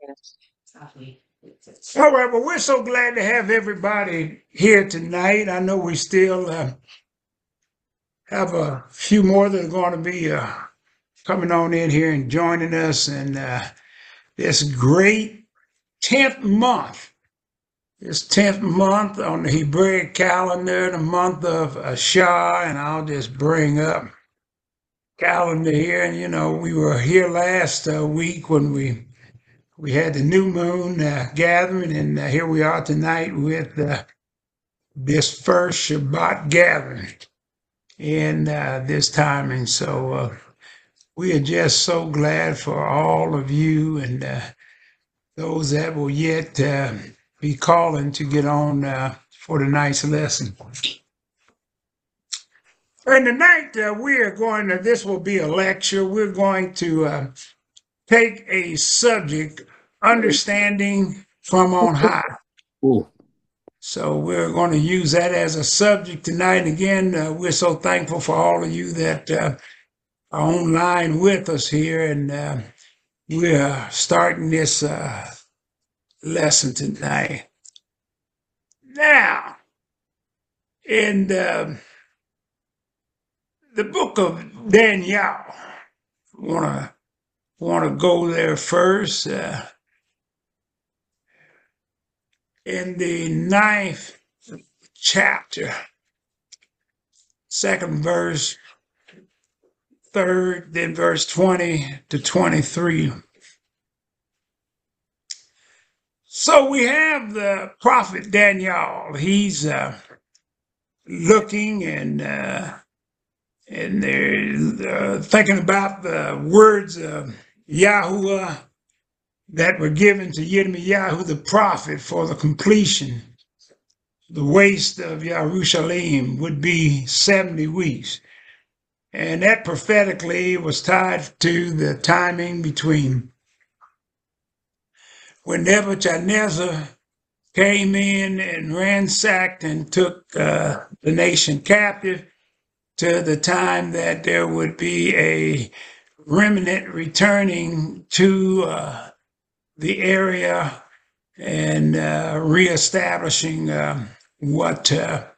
All right, well, we're so glad to have everybody here tonight. I know we still have a few more that are going to be coming on in here and joining us in this great 10th month. This 10th month on the Hebraic calendar, the month of Ashar, and I'll just bring up calendar here. And, we were here last week when we had the new moon gathering, and here we are tonight with this first Shabbat gathering in this timing. So we are just so glad for all of you and those that will yet be calling to get on for tonight's lesson. And tonight we are going to, this will be a lecture. We're going to take a subject, understanding from on high. Ooh. So we're going to use that as a subject tonight. And again, we're so thankful for all of you that are online with us here. And we're starting this lesson tonight. Now, in the book of Daniel, want to go there first. In the 9th chapter, 2nd verse, 3rd, then verse 20 to 23. So we have the prophet Daniel. He's looking and they're thinking about the words of Yahuwah that were given to Yirmiyahu the prophet for the completion. The waste of Yerushalayim would be 70 weeks. And that prophetically was tied to the timing between when Nebuchadnezzar came in and ransacked and took the nation captive to the time that there would be a remnant returning to the area and reestablishing what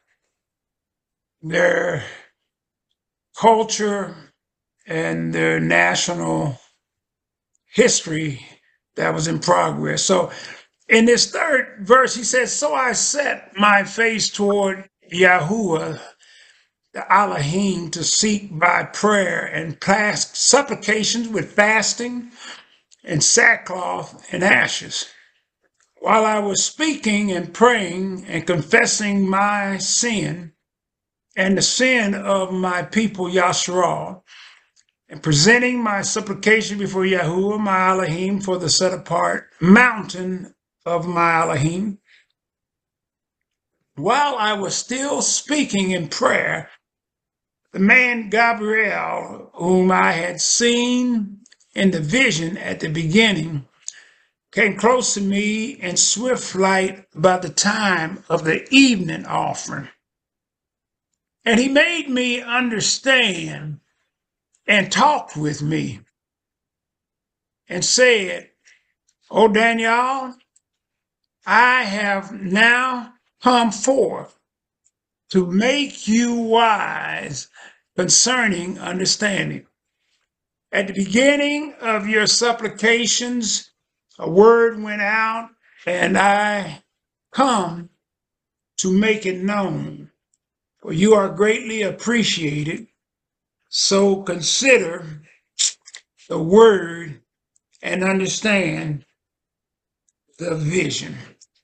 their culture and their national history that was in progress. So in this 3rd verse, he says, so I set my face toward Yahuwah, the Elohim, to seek by prayer and past supplications with fasting and sackcloth and ashes. While I was speaking and praying and confessing my sin and the sin of my people Yasharal, and presenting my supplication before Yahuwah, my Elohim, for the set apart mountain of my Elohim, while I was still speaking in prayer, the man Gabriel, whom I had seen in the vision at the beginning, came close to me in swift flight about the time of the evening offering. And he made me understand and talked with me and said, O Daniel, I have now come forth to make you wise concerning understanding. At the beginning of your supplications, a word went out, and I come to make it known, for you are greatly appreciated. So consider the word and understand the vision.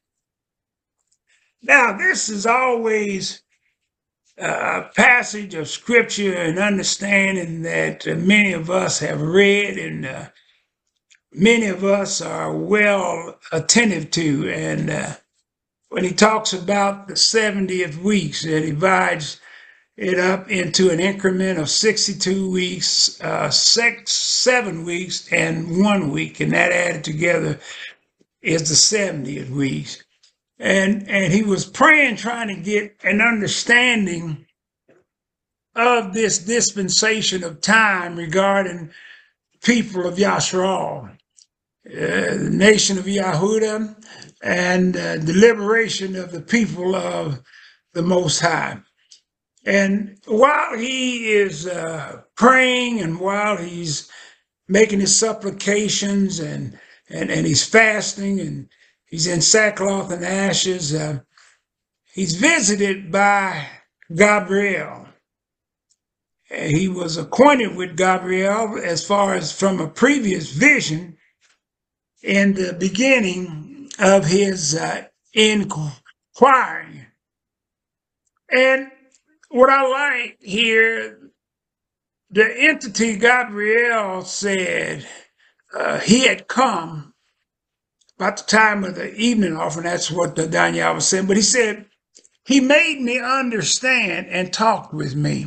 Now, this is always a passage of scripture and understanding that many of us have read and many of us are well attentive to. And when he talks about the 70th weeks, it divides it up into an increment of 62 weeks, 7 weeks, and 1 week, and that added together is the 70th weeks. And he was praying, trying to get an understanding of this dispensation of time regarding people of Yasharal. the nation of Yahudah, and the liberation of the people of the Most High. And while he is praying and while he's making his supplications and he's fasting and he's in sackcloth and ashes, he's visited by Gabriel. He was acquainted with Gabriel as far as from a previous vision in the beginning of his inquiry. And what I like here, the entity Gabriel said he had come about the time of the evening offering. That's what Daniel was saying. But he said, he made me understand and talked with me.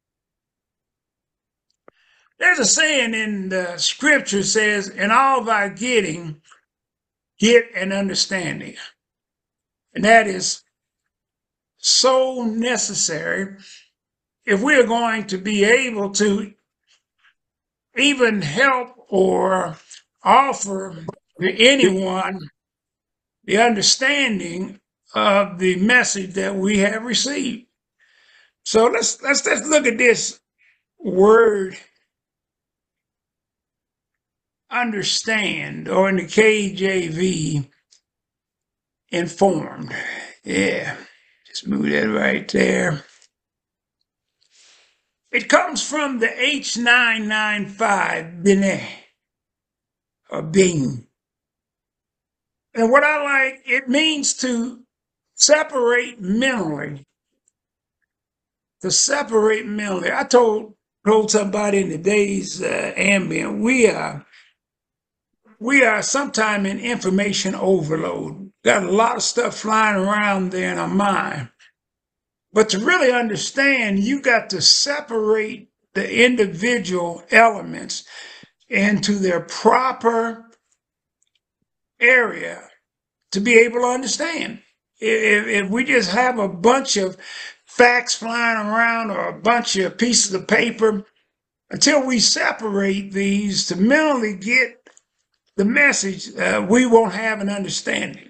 There's a saying in the scripture says, in all thy getting, get an understanding. And that is so necessary if we're going to be able to even help or offer to anyone the understanding of the message that we have received. So let's look at this word understand, or in the KJV, informed. Yeah, just move that right there. It comes from the H995 Bine, or Bing. And what I like, it means to separate mentally. To separate mentally. I told somebody in today's ambient, we are sometime in information overload. Got a lot of stuff flying around there in our mind. But to really understand, you got to separate the individual elements into their proper area to be able to understand. If we just have a bunch of facts flying around or a bunch of pieces of paper, until we separate these to mentally get the message, we won't have an understanding.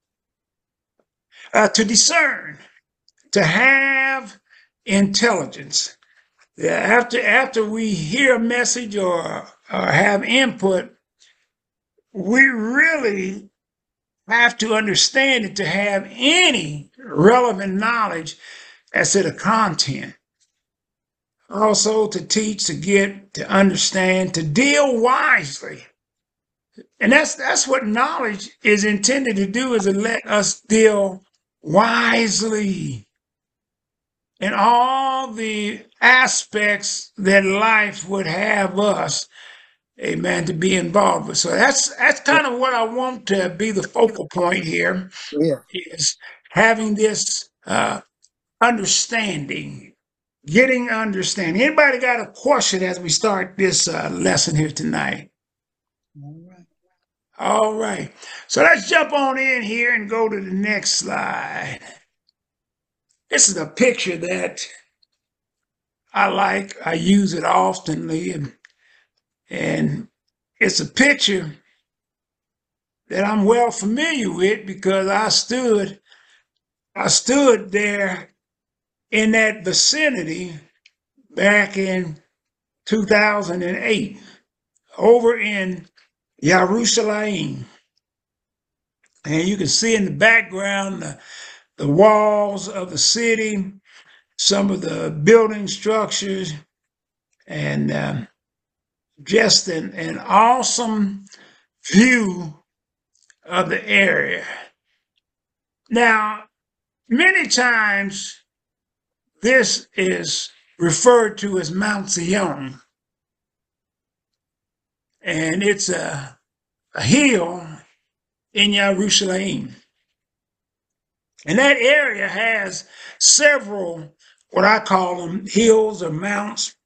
To discern, to have intelligence. After we hear a message or have input, we really have to understand it to have any relevant knowledge as to the content. Also to teach, to get, to understand, to deal wisely. And that's what knowledge is intended to do, is to let us deal wisely in all the aspects that life would have us, amen, to be involved with. So that's kind of what I want to be the focal point here, is having this understanding, getting understanding. Anybody got a question as we start this lesson here tonight? All right. So let's jump on in here and go to the next slide. This is a picture that I like. I use it oftenly, and it's a picture that I'm well familiar with because I stood there in that vicinity back in 2008 over in Jerusalem. And you can see in the background the walls of the city, some of the building structures, and just an awesome view of the area. Now, many times this is referred to as Mount Zion, and it's a hill in Jerusalem. And that area has several, what I call them, hills or mounts.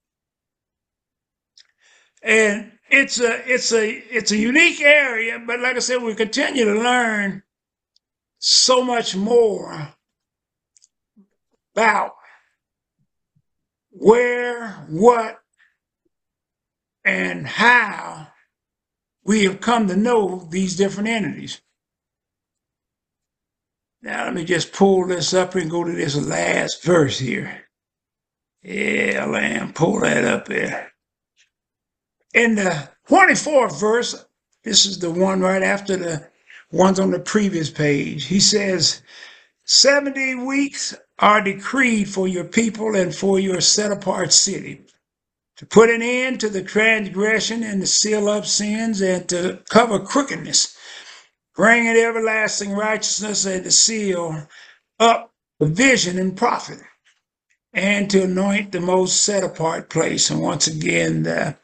And it's a unique area, but like I said, we continue to learn so much more about where, what, and how we have come to know these different entities. Now, let me just pull this up and go to this last verse here. Yeah, Lamb, pull that up there. In the 24th verse, this is the one right after the ones on the previous page. He says, 70 weeks are decreed for your people and for your set apart city, to put an end to the transgression and to seal up sins and to cover crookedness, bring in everlasting righteousness and to seal up the vision and prophet, and to anoint the most set apart place. And once again, that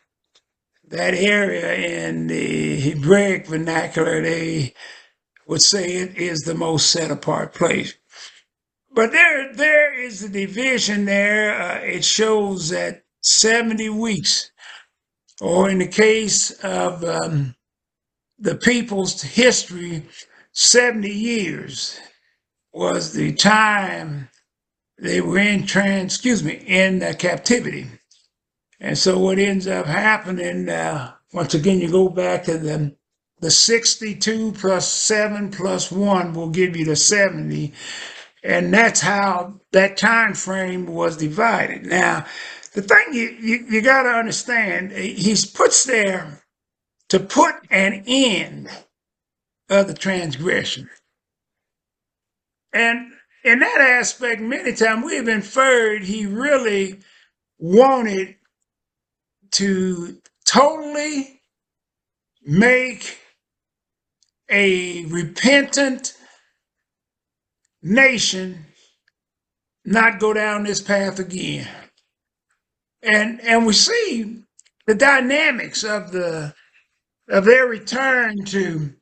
area in the Hebraic vernacular, they would say it is the most set apart place. But there is a division there. It shows that 70 weeks, or in the case of the people's history, 70 years was the time they were in captivity. And so what ends up happening, once again, you go back to the 62 plus 7 plus 1 will give you the 70. And that's how that time frame was divided. Now, the thing you got to understand, he puts there to put an end of the transgression. And in that aspect, many times we have inferred he really wanted to totally make a repentant nation not go down this path again. And we see the dynamics of their return to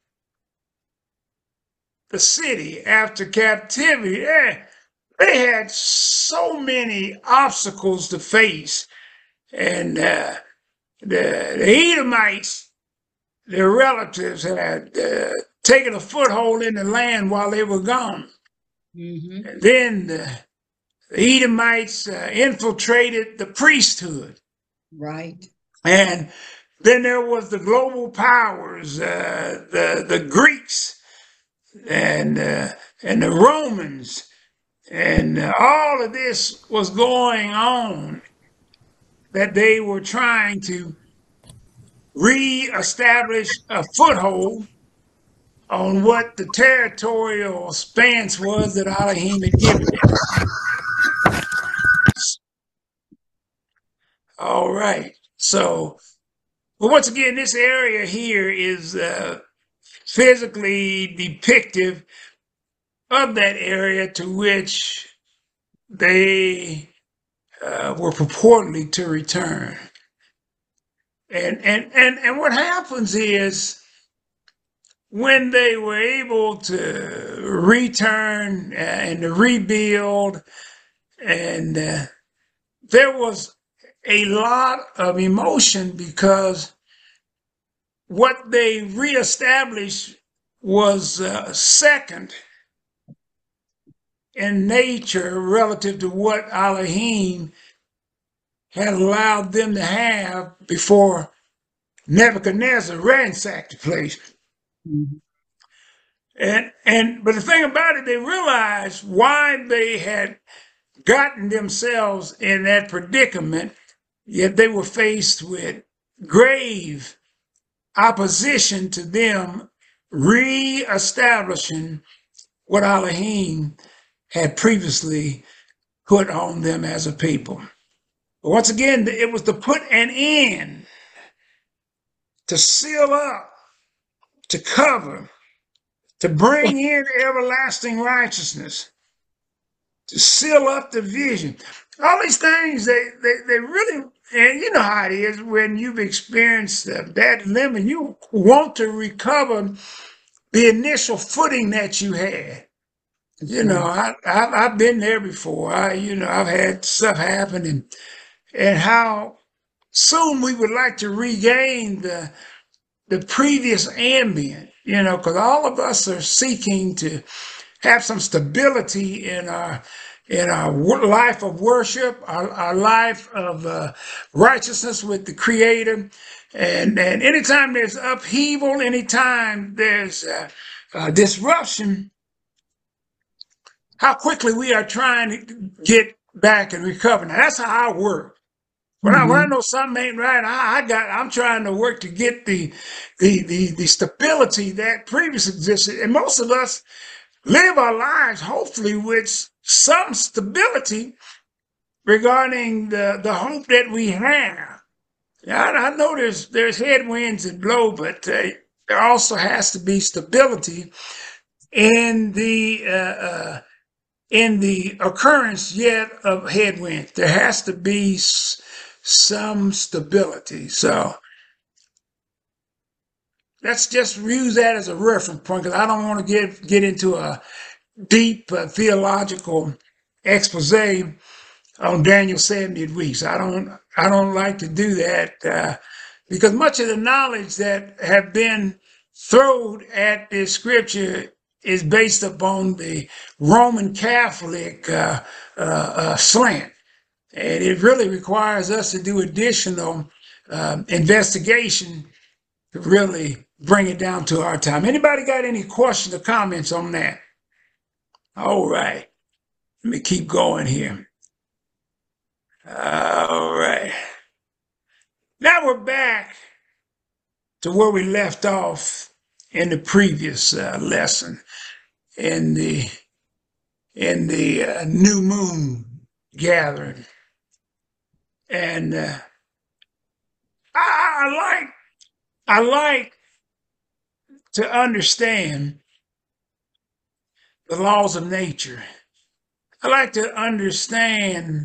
the city after captivity. They had so many obstacles to face. And the Edomites, their relatives, had taken a foothold in the land while they were gone. Mm-hmm. And then the Edomites infiltrated the priesthood. Right. And then there was the global powers, the Greeks and the Romans. And all of this was going on, that they were trying to reestablish a foothold on what the territorial stance was that Elohim had given them. All right. So, but once again, this area here is physically depictive of that area to which they were purportedly to return. And what happens is, when they were able to return and to rebuild, and there was a lot of emotion, because what they reestablished was second in nature relative to what Elohim had allowed them to have before Nebuchadnezzar ransacked the place. Mm-hmm. But the thing about it, they realized why they had gotten themselves in that predicament, yet they were faced with grave opposition to them re-establishing what Elohim had previously put on them as a people. But once again, it was to put an end, to seal up, to cover, to bring in everlasting righteousness, to seal up the vision. All these things, they really, and you know how it is when you've experienced that limit, you want to recover the initial footing that you had. You know, I've been there before. I've had stuff happen, and how soon we would like to regain the previous ambient, because all of us are seeking to have some stability in our in our life of worship, our life of righteousness with the Creator. And anytime there's upheaval, anytime there's disruption, how quickly we are trying to get back and recover. Now, that's how I work. When I know something ain't right, I'm trying to work to get the stability that previously existed. And most of us live our lives hopefully with some stability regarding the hope that we have. I know there's headwinds that blow, but there also has to be stability in the occurrence yet of headwinds. There has to be some stability. So let's just use that as a reference point, because I don't want to get into a deep theological expose on Daniel's 70 weeks. I don't like to do that because much of the knowledge that have been thrown at this scripture is based upon the Roman Catholic slant. And it really requires us to do additional investigation to really bring it down to our time. Anybody got any questions or comments on that? All right. Let me keep going here. All right. Now we're back to where we left off in the previous lesson in the new moon gathering. And I like to understand the laws of nature. I like to understand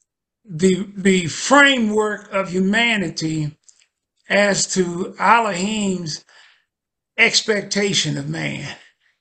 the framework of humanity as to Elohim's expectation of man.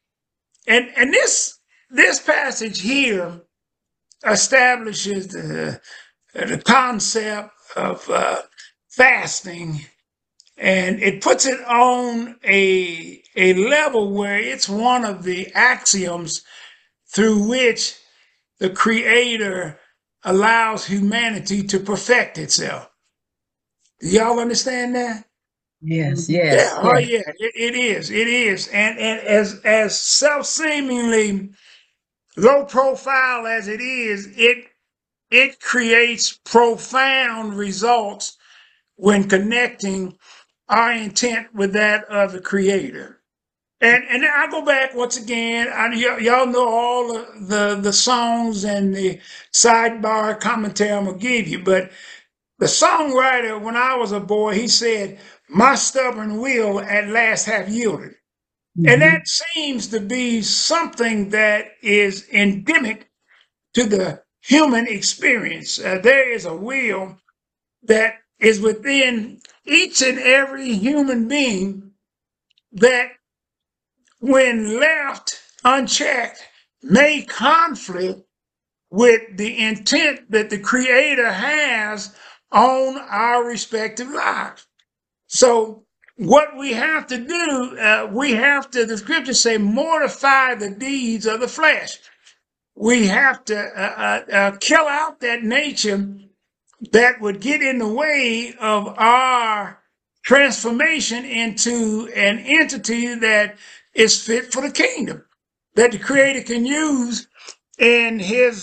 And this passage here establishes the concept of fasting, and it puts it on a level where it's one of the axioms through which the Creator allows humanity to perfect itself. Do y'all understand that? Yes, Yeah. yes, Oh, yes. yeah. It is. And as self-seemingly low profile as it is, it creates profound results when connecting our intent with that of the Creator. And I go back once again. Y'all know all the songs and the sidebar commentary I'm gonna give you, but the songwriter, when I was a boy, he said, "My stubborn will at last have yielded," and Mm-hmm. that seems to be something that is endemic to the human experience. There is a will that is within each and every human being that, when left unchecked, may conflict with the intent that the Creator has on our respective lives. So, what we have to do, the scriptures say, mortify the deeds of the flesh. We have to kill out that nature that would get in the way of our transformation into an entity that is fit for the kingdom, that the Creator can use in His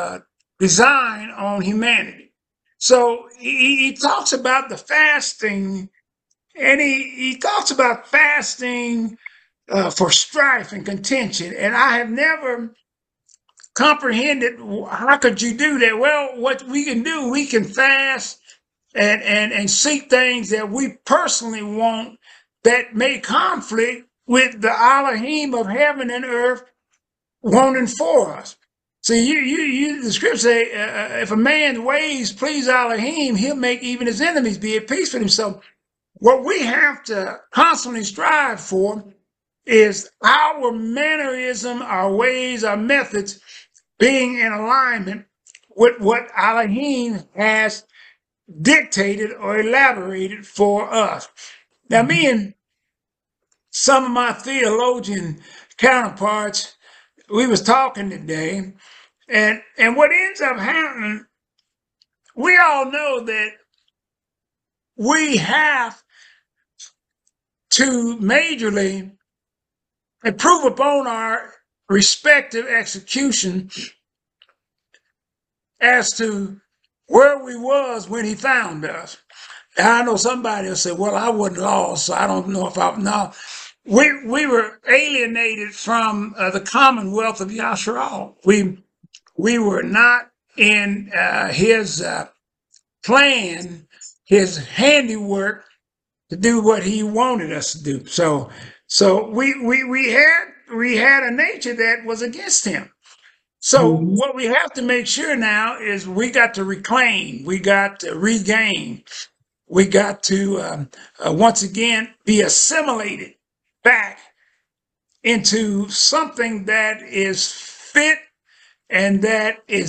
design on humanity. So he talks about the fasting, and he talks about fasting for strife and contention. And I have never comprehended, how could you do that? Well, what we can do, we can fast and seek things that we personally want that may conflict with the Elohim of heaven and earth wanting for us. See, the scripture say, if a man's ways please Elohim, he'll make even his enemies be at peace with himself. What we have to constantly strive for is our mannerism, our ways, our methods being in alignment with what Elohim has dictated or elaborated for us. Now, me and some of my theologian counterparts, we was talking today, And what ends up happening, we all know that we have to majorly improve upon our respective execution as to where we was when he found us. Now, I know somebody will say, well, I wasn't lost, so I don't know if I, no. We were alienated from the commonwealth of Yasharal. We were not in his plan, his handiwork to do what he wanted us to do. So we had a nature that was against him. So what we have to make sure now is we got to reclaim, we got to regain, we got to once again be assimilated back into something that is fit and that is